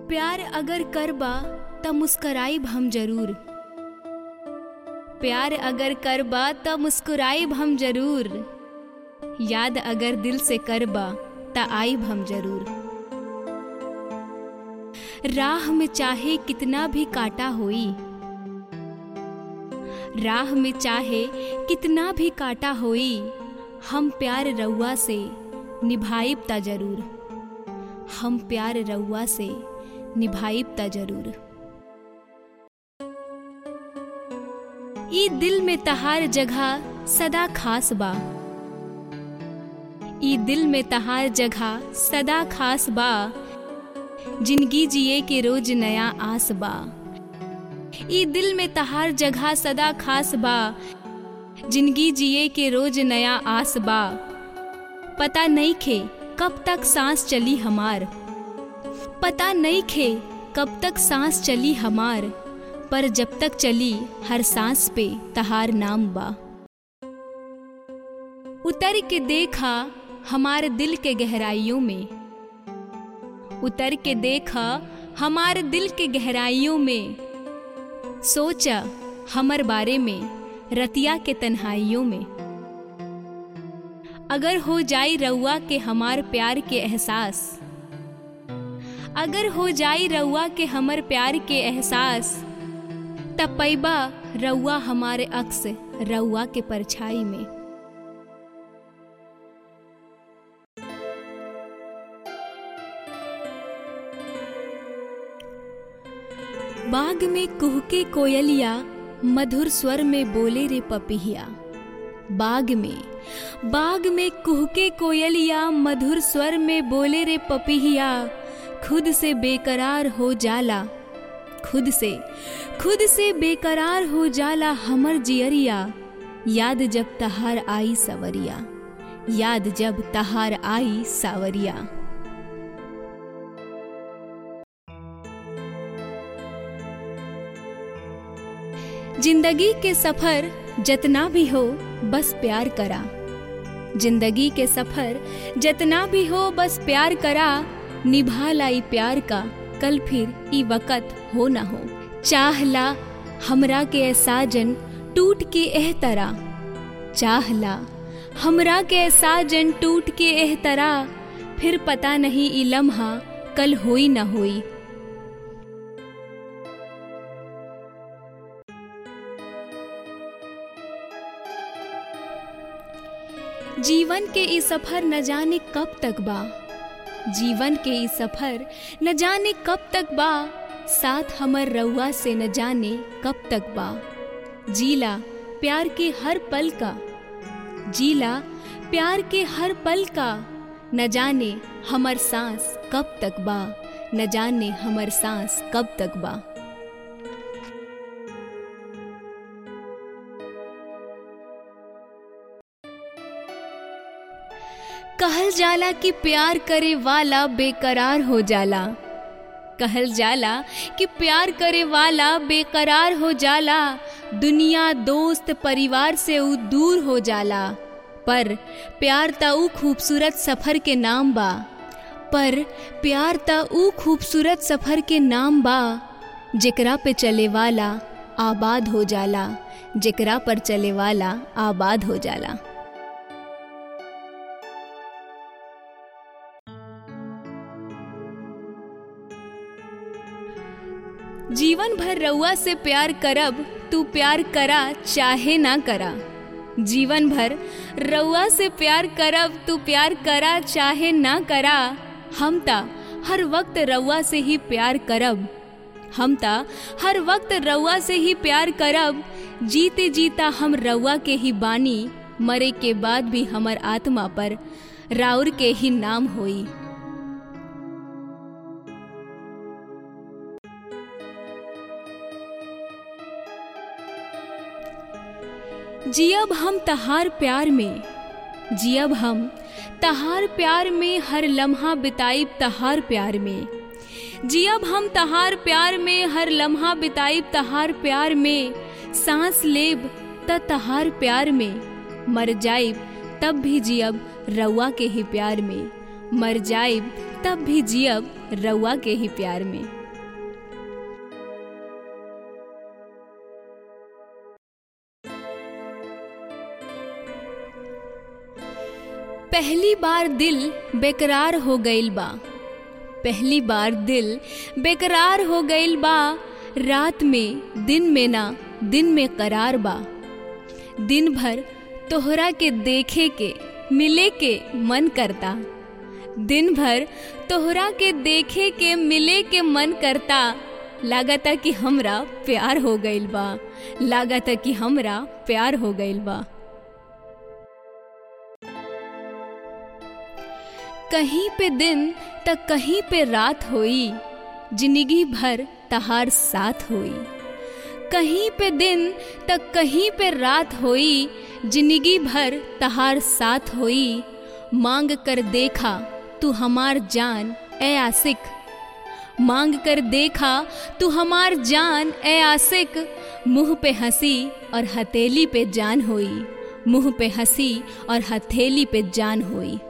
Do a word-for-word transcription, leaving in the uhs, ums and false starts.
प्यार अगर करबा त मुस्कराइब हम जरूर। प्यार अगर करबा त मुस्कुराइब हम जरूर। याद अगर दिल से करबा त आइब हम जरूर। राह में चाहे कितना भी काटा होई, राह में चाहे कितना भी काटा होई, हम प्यार रउआ से निभाइब ता जरूर। हम प्यार रउआ से निभाइब ता जरूर। ई दिल में तहार जगह सदा खास बा। ई दिल में तहार जगह सदा खास बा। जिंदगी जिए के रोज नया आस बा। ई दिल में तहार जगह सदा खास बा। जिंदगी जिए के रोज नया आस बा। पता नहीं खे कब तक सांस चली हमार, पता नहीं खे कब तक सांस चली हमार, पर जब तक चली हर सांस पे तहार नाम बा। उतर के देखा हमारे दिल के गहराइयों में, उतर के देखा हमारे दिल के गहराइयों में, सोचा हमर बारे में रतिया के तन्हाइयों में। अगर हो जाई रउआ के हमार प्यार के एहसास, अगर हो जाई रउआ के हमर प्यार के एहसास, तब पैबा रउआ हमारे अक्स रउआ के परछाई में। बाग में कुहके कोयलिया मधुर स्वर में बोले रे पपिया। बाग में बाग में कुहके कोयलिया मधुर स्वर में बोले रे पपिया। खुद से बेकरार हो जाला, खुद से खुद से बेकरार हो जाला हमर जियरिया। याद जब तहार आई सवरिया, याद जब तहार आई सावरिया। जिंदगी के सफर जितना भी हो बस प्यार करा। जिंदगी के सफर जितना भी हो बस प्यार करा। निभा लाई प्यार का कल फिर ई वक़्त हो ना हो। चाहला हमरा के ए साजन टूट के एह तरह, चाहला हमरा के ए साजन टूट के एह तरह। फिर पता नहीं ई लम्हा कल होई ना होई। जीवन के ई सफर न जाने कब तक बा, जीवन के ई सफर न जाने कब तक बा। साथ हमर रउआ से न जाने कब तक बा। जीला प्यार के हर पल का, जीला प्यार के हर पल का। न जाने हमर सांस कब तक बा, न जाने हमर सांस कब तक बा। कहल जाला कि प्यार करे वाला बेकरार हो जाला। कहल जाला कि प्यार करे वाला बेकरार हो जाला। दुनिया दोस्त परिवार से ऊ दूर हो जाला। पर प्यार ता ऊ खूबसूरत सफर के नाम बा, पर प्यार ता ऊ खूबसूरत सफर के नाम बा। जेकरा पे चले वाला आबाद हो जाला, जेकरा पर चले वाला आबाद हो जाला। जीवन भर रउआ से प्यार करब, तू प्यार करा चाहे ना करा। जीवन भर रउआ से प्यार करब, तू प्यार करा चाहे ना करा। हम ता हर वक्त रउआ से ही प्यार करब, हम ता हर वक्त रउआ से ही प्यार करब। जीते जीता हम रउआ के ही बानी, मरे के बाद भी हमर आत्मा पर राउर के ही नाम होई। जियब हम तहार प्यार में, जियब हम तहार प्यार में। हर लम्हा बिताइब तहार प्यार में, जियब हम तहार प्यार में। हर लम्हा बिताइब तहार प्यार में। सांस लेब त तहार प्यार में, मर जाइब तब भी जियब रउआ के ही प्यार में। मर जाइब तब भी जियब रउआ के ही प्यार में। पहली बार दिल बेकरार हो गइल बा, पहली बार दिल बेकरार हो गइल बा। रात में दिन में ना दिन में करार बा। दिन भर तोहरा के देखे के मिले के मन करता, दिन भर तोहरा के देखे के मिले के मन करता। लागता कि हमरा प्यार हो गइल बा, लागता कि हमरा प्यार हो गइल बा। कहीं पे दिन त कहीं पे रात होई, जिंदगी भर तहार साथ होई। कहीं पे दिन त कहीं पे रात होई, जिंदगी भर तहार साथ होई। मांग कर देखा तू हमार जान ए आशिक, मांग कर देखा तू हमार जान ए आशिक। मुंह पे हंसी और हथेली पे जान होई, मुंह पे हंसी और हथेली पे जान होई।